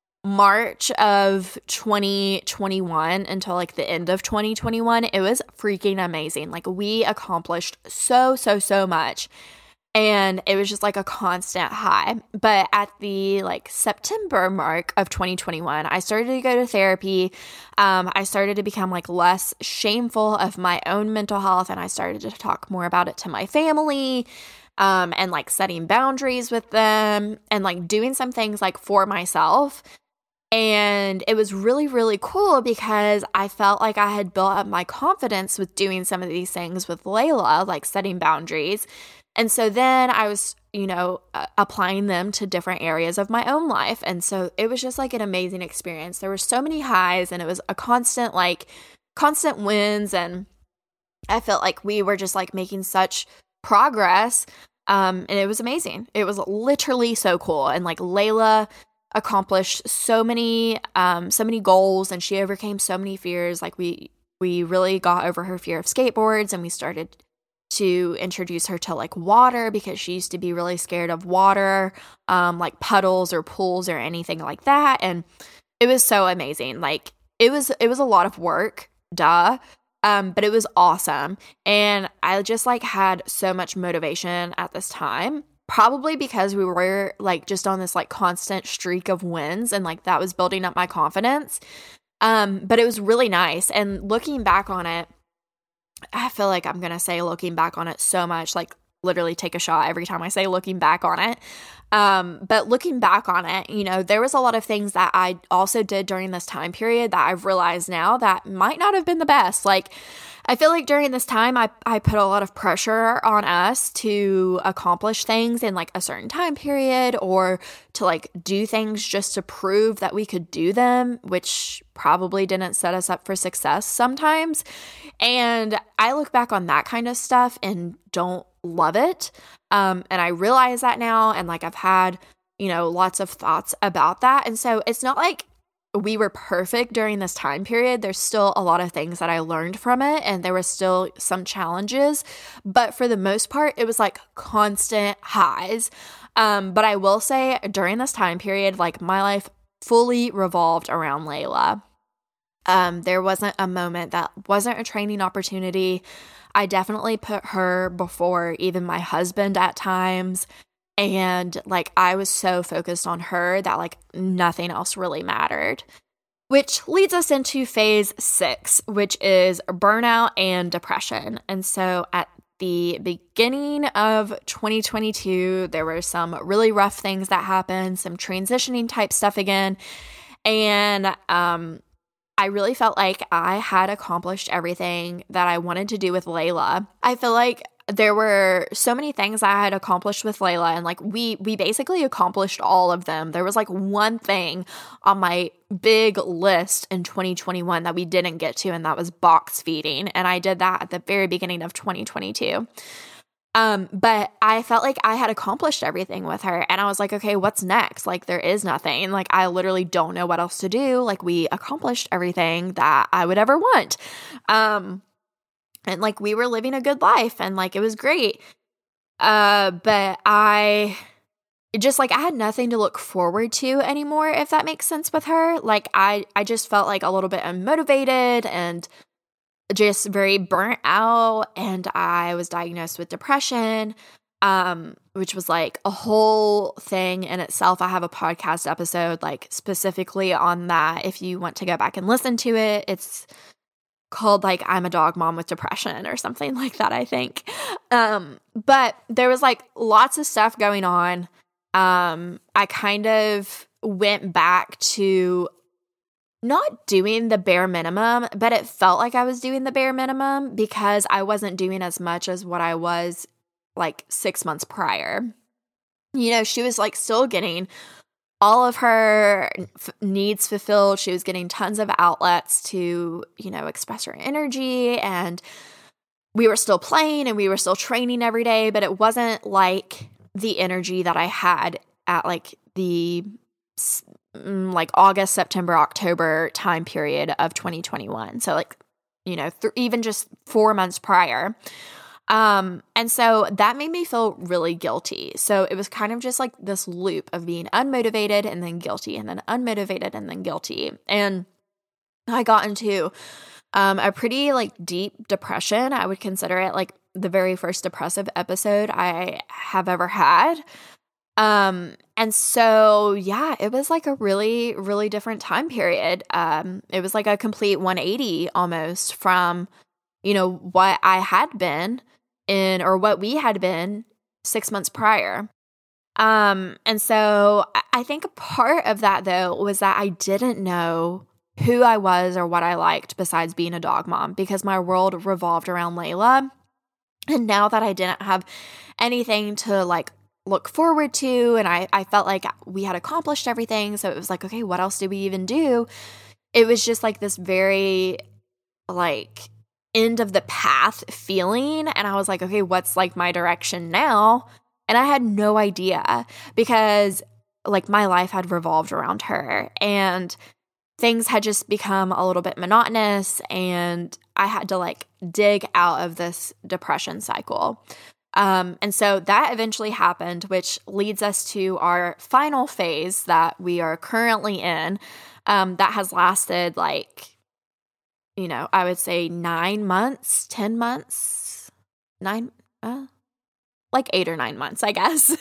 March of twenty twenty-one until like the end of twenty twenty-one. It was freaking amazing. Like we accomplished so, so, so much. And it was just like a constant high. But at the like September mark of twenty twenty-one, I started to go to therapy. Um, I started to become like less shameful of my own mental health, and I started to talk more about it to my family, um, and like setting boundaries with them, and like doing some things like for myself And it was really, really cool because I felt like I had built up my confidence with doing some of these things with Layla, like setting boundaries. And so then I was, you know, uh, applying them to different areas of my own life. And so it was just like an amazing experience. There were so many highs, and it was a constant, like, constant wins. And I felt like we were just like making such progress. Um, and it was amazing. It was literally so cool. And like Layla accomplished so many, um, so many goals, and she overcame so many fears. Like we, we really got over her fear of skateboards, and we started to introduce her to like water because she used to be really scared of water, um, like puddles or pools or anything like that. And it was so amazing. Like it was, it was a lot of work, duh. Um, but it was awesome. And I just like had so much motivation at this time, probably because we were like just on this like constant streak of wins, and like that was building up my confidence. Um, but it was really nice. And looking back on it, I feel like I'm going to say looking back on it so much, like literally take a shot every time I say looking back on it. Um, but looking back on it, you know, there was a lot of things that I also did during this time period that I've realized now that might not have been the best. Like, I feel like during this time, I, I put a lot of pressure on us to accomplish things in like a certain time period, or to like do things just to prove that we could do them, which probably didn't set us up for success sometimes. And I look back on that kind of stuff and don't love it. Um, and I realize that now, and like I've had, you know, lots of thoughts about that. And so it's not like we were perfect during this time period. There's still a lot of things that I learned from it, and there were still some challenges, but for the most part, it was like constant highs. Um, but I will say during this time period, like my life fully revolved around Layla. Um, there wasn't a moment that wasn't a training opportunity. I definitely put her before even my husband at times. And like I was so focused on her that like nothing else really mattered. Which leads us into phase six, which is burnout and depression. And so at the beginning of twenty twenty-two, there were some really rough things that happened, some transitioning type stuff again. And um I really felt like I had accomplished everything that I wanted to do with Layla. I feel like there were so many things I had accomplished with Layla, and like we we basically accomplished all of them. There was like one thing on my big list in twenty twenty-one that we didn't get to, and that was box feeding. And I did that at the very beginning of twenty twenty-two. Um, but I felt like I had accomplished everything with her, and I was like, okay, what's next? Like, there is nothing. Like, I literally don't know what else to do. Like, we accomplished everything that I would ever want. Um, and like, we were living a good life, and like, it was great. Uh, but I just like, I had nothing to look forward to anymore, if that makes sense with her. Like, I, I just felt like a little bit unmotivated and just very burnt out, and I was diagnosed with depression, um, which was like a whole thing in itself. I have a podcast episode like specifically on that. If you want to go back and listen to it, it's called like I'm a Dog Mom with Depression or something like that, I think. Um, but there was like lots of stuff going on. Um, I kind of went back to not doing the bare minimum, but it felt like I was doing the bare minimum because I wasn't doing as much as what I was like six months prior. You know, she was like still getting all of her f- needs fulfilled. She was getting tons of outlets to, you know, express her energy, and we were still playing and we were still training every day, but it wasn't like the energy that I had at like the like August, September, October time period of twenty twenty-one. So like, you know, th- even just four months prior. Um, and so that made me feel really guilty. So it was kind of just like this loop of being unmotivated and then guilty and then unmotivated and then guilty. And I got into um, a pretty like deep depression. I would consider it like the very first depressive episode I have ever had. Um, and so, yeah, it was like a really, really different time period. Um, it was like a complete one eighty almost from, you know, what I had been in, or what we had been six months prior. Um, and so I think a part of that, though, was that I didn't know who I was or what I liked besides being a dog mom, because my world revolved around Layla. And now that I didn't have anything to like look forward to, and I, I felt like we had accomplished everything, so it was like, okay, what else do we even do? It was just like this very like end of the path feeling. And I was like, okay, what's like my direction now? And I had no idea, because like my life had revolved around her, and things had just become a little bit monotonous, and I had to like dig out of this depression cycle. Um, and so that eventually happened, which leads us to our final phase that we are currently in. Um, that has lasted like, you know, I would say nine months, ten months, nine, uh, like eight or nine months, I guess.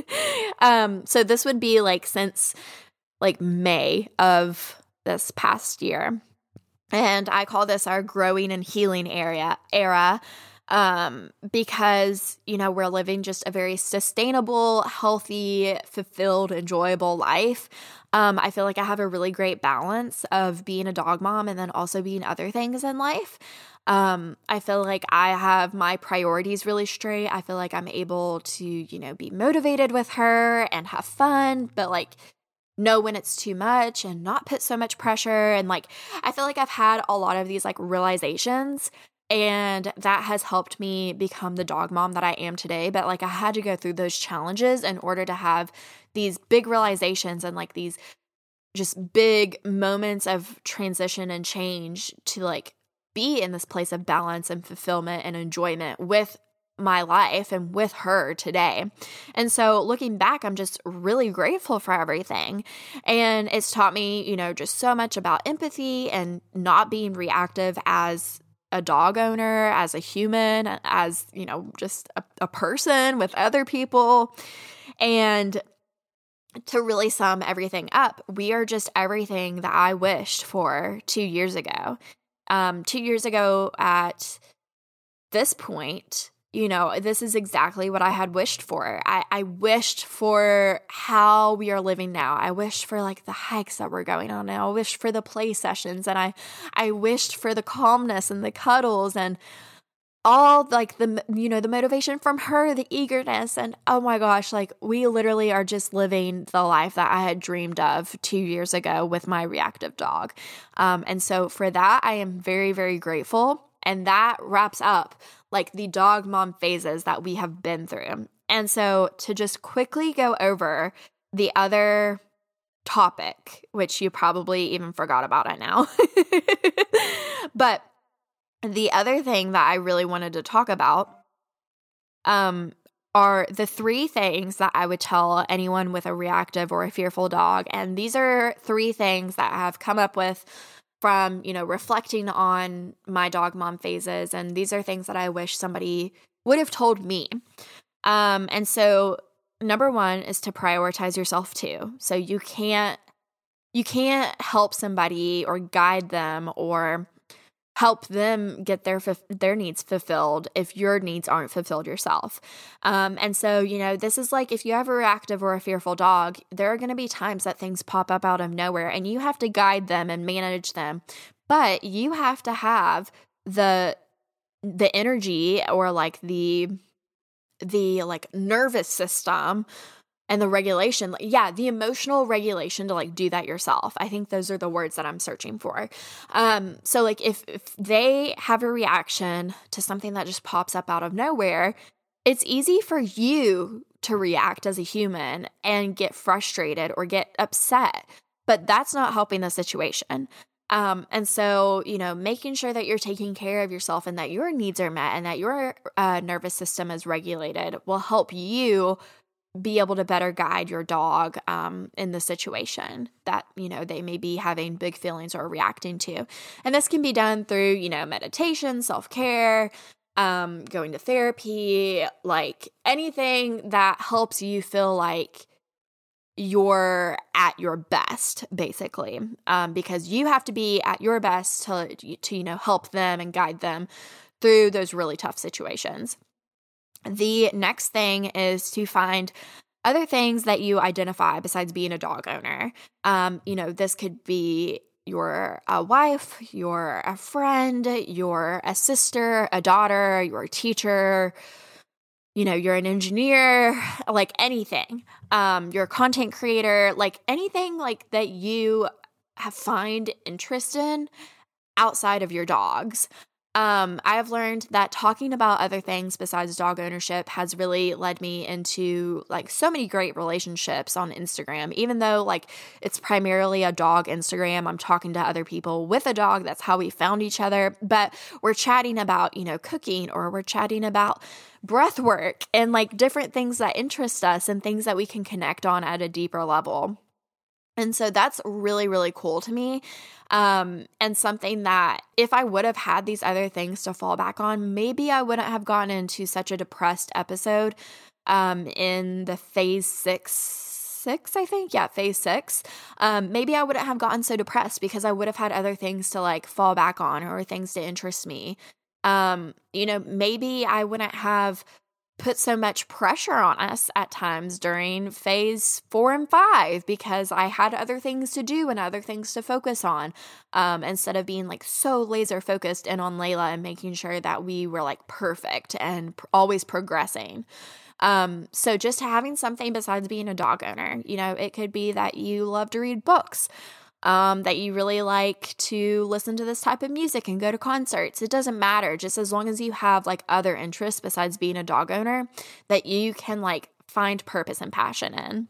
um, so this would be like since like May of this past year. And I call this our growing and healing area era, um, because, you know, we're living just a very sustainable, healthy, fulfilled, enjoyable life. Um, I feel like I have a really great balance of being a dog mom and then also being other things in life. Um, I feel like I have my priorities really straight. I feel like I'm able to, you know, be motivated with her and have fun, but like know when it's too much and not put so much pressure. And like, I feel like I've had a lot of these like realizations, and that has helped me become the dog mom that I am today. But like, I had to go through those challenges in order to have these big realizations and like these just big moments of transition and change to like be in this place of balance and fulfillment and enjoyment with my life and with her today. And so looking back, I'm just really grateful for everything. And it's taught me, you know, just so much about empathy and not being reactive as a dog owner, as a human, as, you know, just a, a person with other people. And to really sum everything up, we are just everything that I wished for two years ago. Um, two years ago at this point, you know, this is exactly what I had wished for. I, I wished for how we are living now. I wished for like the hikes that we're going on now. I wished for the play sessions, and I, I wished for the calmness and the cuddles and all like the, you know, the motivation from her, the eagerness. And oh my gosh, like we literally are just living the life that I had dreamed of two years ago with my reactive dog. Um, and so for that, I am very, very grateful. And that wraps up like the dog mom phases that we have been through. And so to just quickly go over the other topic, which you probably even forgot about it now. But the other thing that I really wanted to talk about um, are the three things that I would tell anyone with a reactive or a fearful dog. And these are three things that I have come up with from, you know, reflecting on my dog mom phases. And these are things that I wish somebody would have told me. Um, and so number one is to prioritize yourself too. So you can't, you can't help somebody or guide them or help them get their their needs fulfilled if your needs aren't fulfilled yourself. Um, and so, you know, this is like if you have a reactive or a fearful dog, there are going to be times that things pop up out of nowhere and you have to guide them and manage them. But you have to have the the energy or like the the like nervous system and the regulation, yeah, the emotional regulation to like do that yourself. I think those are the words that I'm searching for. Um, so like if, if they have a reaction to something that just pops up out of nowhere, it's easy for you to react as a human and get frustrated or get upset, but that's not helping the situation. Um, and so, you know, making sure that you're taking care of yourself and that your needs are met and that your uh, nervous system is regulated will help you be able to better guide your dog um, in the situation that, you know, they may be having big feelings or reacting to. And this can be done through, you know, meditation, self-care, um, going to therapy, like anything that helps you feel like you're at your best, basically, um, because you have to be at your best to, to, you know, help them and guide them through those really tough situations. The next thing is to find other things that you identify besides being a dog owner. Um, you know, this could be you're a wife, you're a friend, you're a sister, a daughter, you're a teacher, you know, you're an engineer, like anything. Um, you're a content creator, like anything like that you have find interest in outside of your dogs. Um, I have learned that talking about other things besides dog ownership has really led me into like so many great relationships on Instagram. Even though like it's primarily a dog Instagram, I'm talking to other people with a dog. That's how we found each other. But we're chatting about, you know, cooking, or we're chatting about breath work and like different things that interest us and things that we can connect on at a deeper level. And so that's really, really cool to me. Um, and something that if I would have had these other things to fall back on, maybe I wouldn't have gotten into such a depressed episode um, in the phase six, six, I think. Yeah, phase six. Um, maybe I wouldn't have gotten so depressed because I would have had other things to like fall back on or things to interest me. Um, you know, maybe I wouldn't have put so much pressure on us at times during phase four and five because I had other things to do and other things to focus on, um, instead of being like so laser focused in on Layla and making sure that we were like perfect and pr- always progressing. Um, so just having something besides being a dog owner, you know, it could be that you love to read books. Um, that you really like to listen to this type of music and go to concerts. It doesn't matter, just as long as you have like other interests besides being a dog owner that you can like find purpose and passion in.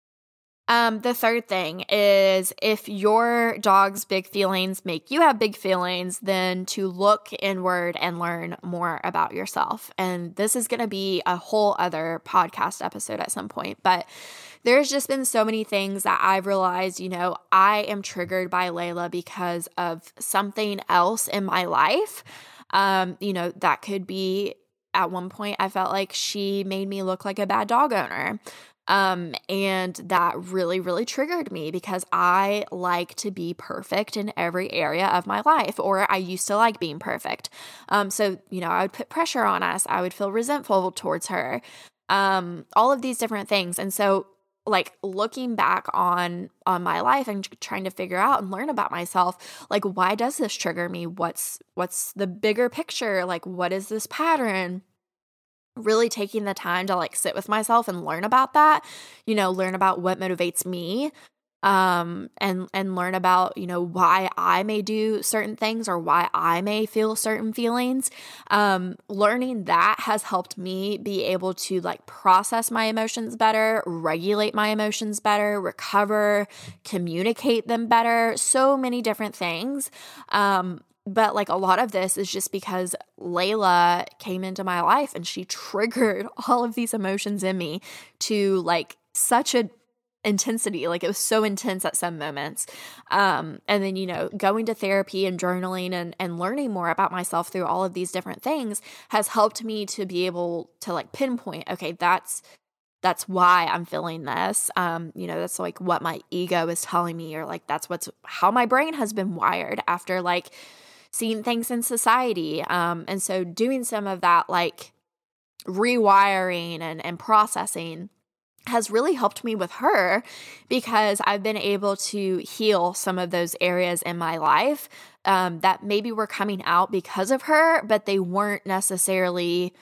Um, the third thing is if your dog's big feelings make you have big feelings, then to look inward and learn more about yourself. And this is going to be a whole other podcast episode at some point, but there's just been so many things that I've realized, you know, I am triggered by Layla because of something else in my life. Um, you know, that could be at one point I felt like she made me look like a bad dog owner. Um, and that really, really triggered me because I like to be perfect in every area of my life, or I used to like being perfect. Um, so, you know, I would put pressure on us. I would feel resentful towards her. Um, all of these different things. And so like looking back on on my life and trying to figure out and learn about myself, like why does this trigger me? What's what's the bigger picture? Like what is this pattern? Really taking the time to like sit with myself and learn about that, you know, learn about what motivates me, um, and and learn about, you know, why I may do certain things or why I may feel certain feelings. Um, learning that has helped me be able to like process my emotions better, regulate my emotions better, recover, communicate them better, so many different things. Um, But like a lot of this is just because Layla came into my life and she triggered all of these emotions in me to like such a intensity. Like it was so intense at some moments. Um, and then, you know, going to therapy and journaling and, and learning more about myself through all of these different things has helped me to be able to like pinpoint, okay, that's that's why I'm feeling this. Um, you know, that's like what my ego is telling me, or like that's what's how my brain has been wired after like seeing things in society. Um, and so doing some of that like rewiring and, and processing has really helped me with her because I've been able to heal some of those areas in my life um, that maybe were coming out because of her, but they weren't necessarily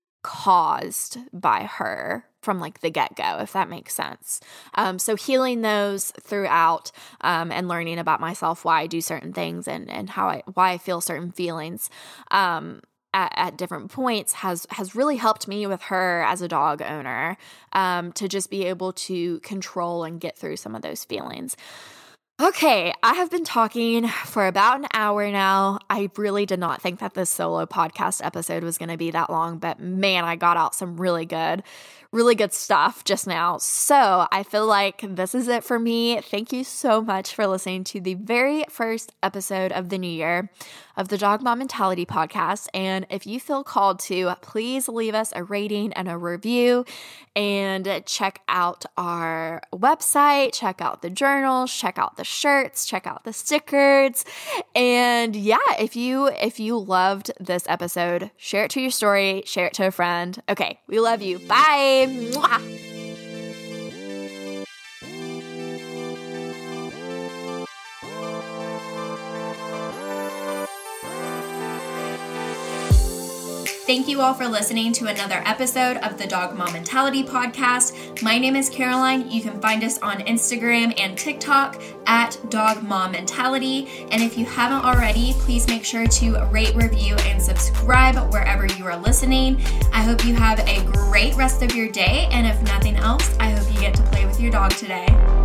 caused by her from like the get-go, if that makes sense. Um, so healing those throughout um, and learning about myself, why I do certain things and, and how I, why I feel certain feelings um, at, at different points has, has really helped me with her as a dog owner um, to just be able to control and get through some of those feelings. Okay, I have been talking for about an hour now. I really did not think that this solo podcast episode was going to be that long, but man, I got out some really good, really good stuff just now. So I feel like this is it for me. Thank you so much for listening to the very first episode of the new year of the Dog Mom Mentality podcast. And if you feel called to, please leave us a rating and a review and check out our website, check out the journals, check out the shirts, check out the stickers. And yeah, if you if you loved this episode, share it to your story, share it to a friend. Okay, we love you. Bye. Mwah. Thank you all for listening to another episode of the Dog Mom Mentality Podcast. My name is Caroline. You can find us on Instagram and TikTok at Dog Mom Mentality. And if you haven't already, please make sure to rate, review, and subscribe wherever you are listening. I hope you have a great rest of your day. And if nothing else, I hope you get to play with your dog today.